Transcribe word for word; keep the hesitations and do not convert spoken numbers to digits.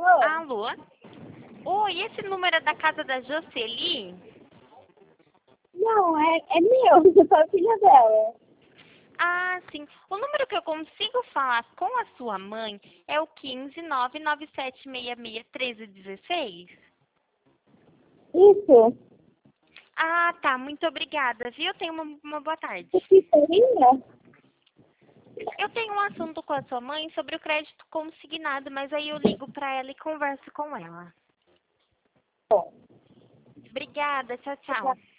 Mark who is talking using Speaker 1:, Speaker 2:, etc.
Speaker 1: Alô? Oi, esse número é da casa da Jocely?
Speaker 2: Não, é, é meu, eu sou a filha dela.
Speaker 1: Ah, sim. O número que eu consigo falar com a sua mãe é o quinze, nove nove sete seis seis, treze dezesseis?
Speaker 2: Isso,
Speaker 1: Ah, tá. Muito obrigada, viu? Tenha uma, uma boa tarde.
Speaker 2: o que seria?
Speaker 1: Eu tenho um assunto com a sua mãe sobre o crédito consignado, mas aí eu ligo pra ela e converso com ela.
Speaker 2: Bom,
Speaker 1: Obrigada. Tchau, tchau.